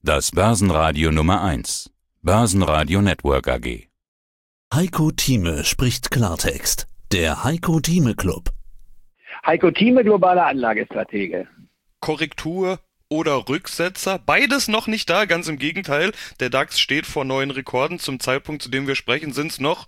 Das Börsenradio Nummer 1. Börsenradio Network AG. Heiko Thieme spricht Klartext. Der Heiko Thieme Club. Heiko Thieme, globaler Anlagestratege. Korrektur oder Rücksetzer, beides noch nicht da, ganz im Gegenteil. Der DAX steht vor neuen Rekorden. Zum Zeitpunkt, zu dem wir sprechen, sind es noch,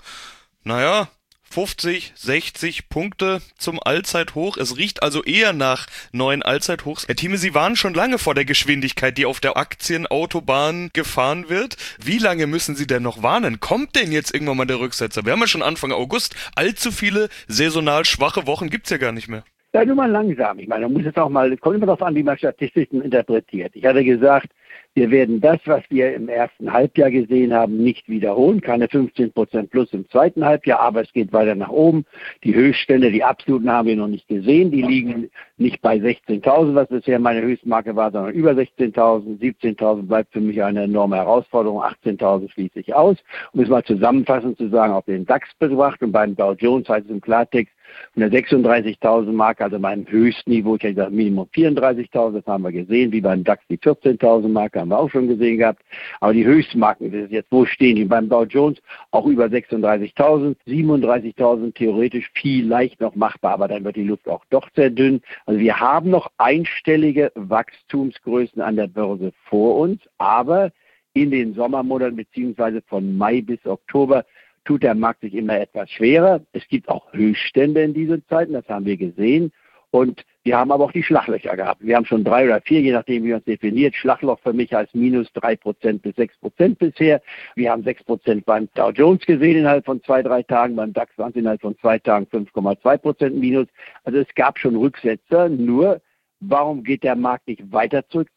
50, 60 Punkte zum Allzeithoch. Es riecht also eher nach neuen Allzeithochs. Herr Thieme, Sie waren schon lange vor der Geschwindigkeit, die auf der Aktienautobahn gefahren wird. Wie lange müssen Sie denn noch warnen? Kommt denn jetzt irgendwann mal der Rücksetzer? Wir haben ja schon Anfang August. Allzu viele saisonal schwache Wochen gibt's ja gar nicht mehr. Ja, nur mal langsam. Ich meine, man muss es auch mal, es kommt immer darauf an, wie man Statistiken interpretiert. Ich hatte gesagt, wir werden das, was wir im ersten Halbjahr gesehen haben, nicht wiederholen. Keine 15% plus im zweiten Halbjahr, aber es geht weiter nach oben. Die Höchststände, die absoluten, haben wir noch nicht gesehen. Die liegen nicht bei 16.000, was bisher meine Höchstmarke war, sondern über 16.000. 17.000 bleibt für mich eine enorme Herausforderung. 18.000 schließe ich aus. Um es mal zusammenfassend zu sagen, auf den DAX betrachtet und beim Dow Jones heißt es im Klartext, von der 36.000 Marke, also meinem Höchstniveau, ich hätte gesagt Minimum 34.000, das haben wir gesehen, wie beim DAX die 14.000 Marke haben wir auch schon gesehen gehabt, aber die Höchstmarken, das ist jetzt, wo stehen die? Beim Dow Jones auch über 36.000, 37.000 theoretisch vielleicht noch machbar, aber dann wird die Luft auch doch sehr dünn. Also wir haben noch einstellige Wachstumsgrößen an der Börse vor uns, aber in den Sommermonaten beziehungsweise von Mai bis Oktober tut der Markt sich immer etwas schwerer. Es gibt auch Höchststände in diesen Zeiten, das haben wir gesehen. Und wir haben aber auch die Schlaglöcher gehabt. Wir haben schon 3 oder 4, je nachdem, wie man es definiert. Schlagloch für mich heißt minus 3% bis 6% bisher. Wir haben 6% beim Dow Jones gesehen innerhalb von 2-3 Tagen. Beim DAX waren es innerhalb von 2 Tagen 5,2% minus. Also es gab schon Rücksetzer. Nur, warum geht der Markt nicht weiter zurück?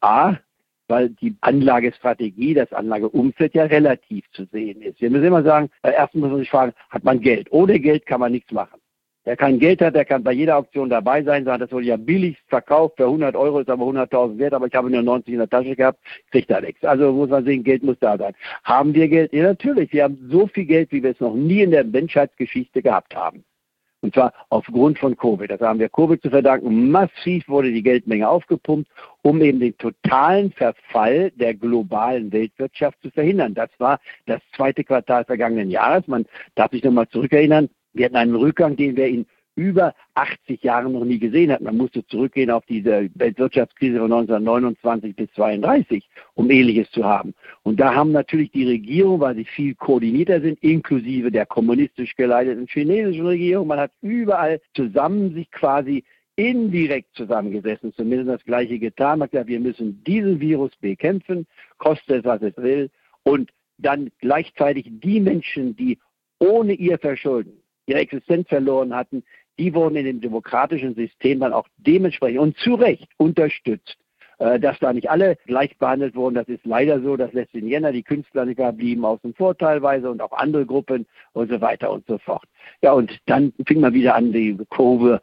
Weil die Anlagestrategie, das Anlageumfeld ja relativ zu sehen ist. Wir müssen immer sagen, erstens muss man sich fragen, hat man Geld? Ohne Geld kann man nichts machen. Wer kein Geld hat, der kann bei jeder Auktion dabei sein, sagen, das wurde ja billigst verkauft, für 100 Euro ist aber 100.000 wert, aber ich habe nur 90 in der Tasche gehabt, kriegt da nichts. Also muss man sehen, Geld muss da sein. Haben wir Geld? Ja, natürlich. Wir haben so viel Geld, wie wir es noch nie in der Menschheitsgeschichte gehabt haben. Und zwar aufgrund von Covid. Das haben wir Covid zu verdanken. Massiv wurde die Geldmenge aufgepumpt, um eben den totalen Verfall der globalen Weltwirtschaft zu verhindern. Das war das zweite Quartal vergangenen Jahres. Man darf sich nochmal zurückerinnern. Wir hatten einen Rückgang, den wir in über 80 Jahren noch nie gesehen hatten. Man musste zurückgehen auf diese Weltwirtschaftskrise von 1929 bis 1932, um Ähnliches zu haben. Und da haben natürlich die Regierungen, weil sie viel koordinierter sind, inklusive der kommunistisch geleiteten chinesischen Regierung, man hat überall zusammen sich quasi indirekt zusammengesessen, zumindest das Gleiche getan. Man hat gesagt, wir müssen diesen Virus bekämpfen, koste es, was es will. Und dann gleichzeitig die Menschen, die ohne ihr Verschulden ihre Existenz verloren hatten, die wurden in dem demokratischen System dann auch dementsprechend und zu Recht unterstützt. Dass da nicht alle gleich behandelt wurden, das ist leider so, das lässt den Jänner, die Künstler blieben außen vor teilweise und auch andere Gruppen und so weiter und so fort. Ja, und dann fing man wieder an, die Kurve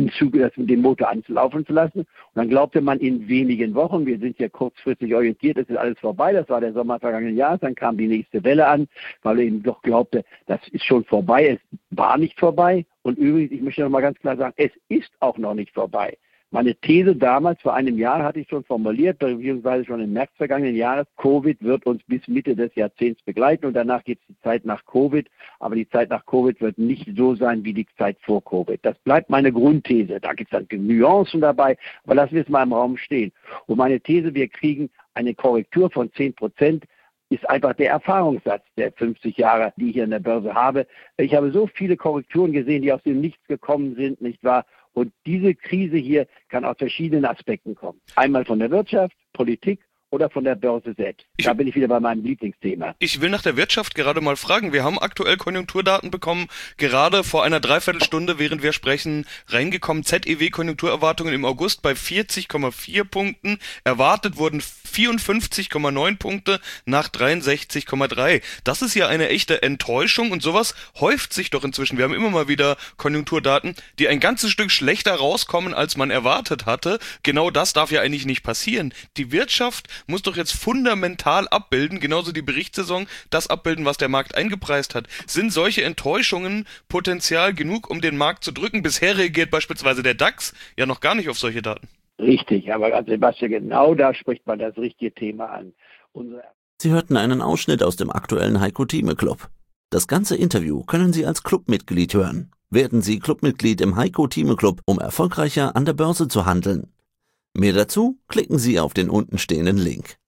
den Motor anlaufen zu lassen. Und dann glaubte man in wenigen Wochen, wir sind ja kurzfristig orientiert, es ist alles vorbei, das war der Sommer vergangenen Jahres, dann kam die nächste Welle an, weil er eben doch glaubte, das ist schon vorbei, es war nicht vorbei. Und übrigens, ich möchte noch mal ganz klar sagen, es ist auch noch nicht vorbei. Meine These damals, vor einem Jahr, hatte ich schon formuliert, beziehungsweise schon im März vergangenen Jahres, Covid wird uns bis Mitte des Jahrzehnts begleiten und danach gibt es die Zeit nach Covid. Aber die Zeit nach Covid wird nicht so sein wie die Zeit vor Covid. Das bleibt meine Grundthese. Da gibt es dann Nuancen dabei, aber lassen wir es mal im Raum stehen. Und meine These, wir kriegen eine Korrektur von 10%, ist einfach der Erfahrungssatz der 50 Jahre, die ich hier in der Börse habe. Ich habe so viele Korrekturen gesehen, die aus dem Nichts gekommen sind, nicht wahr? Und diese Krise hier kann aus verschiedenen Aspekten kommen. Einmal von der Wirtschaft, Politik oder von der Börse selbst. Da bin ich wieder bei meinem Lieblingsthema. Ich will nach der Wirtschaft gerade mal fragen. Wir haben aktuell Konjunkturdaten bekommen, gerade vor einer Dreiviertelstunde, während wir sprechen, reingekommen. ZEW-Konjunkturerwartungen im August bei 40,4 Punkten. Erwartet wurden 54,9 Punkte nach 63,3. Das ist ja eine echte Enttäuschung und sowas häuft sich doch inzwischen. Wir haben immer mal wieder Konjunkturdaten, die ein ganzes Stück schlechter rauskommen, als man erwartet hatte. Genau das darf ja eigentlich nicht passieren. Die Wirtschaft muss doch jetzt fundamental abbilden, genauso die Berichtssaison, das abbilden, was der Markt eingepreist hat. Sind solche Enttäuschungen Potenzial genug, um den Markt zu drücken? Bisher reagiert beispielsweise der DAX ja noch gar nicht auf solche Daten. Richtig, aber Sebastian, genau da spricht man das richtige Thema an. Sie hörten einen Ausschnitt aus dem aktuellen Heiko Thieme Club. Das ganze Interview können Sie als Clubmitglied hören. Werden Sie Clubmitglied im Heiko Thieme Club, um erfolgreicher an der Börse zu handeln. Mehr dazu klicken Sie auf den untenstehenden Link.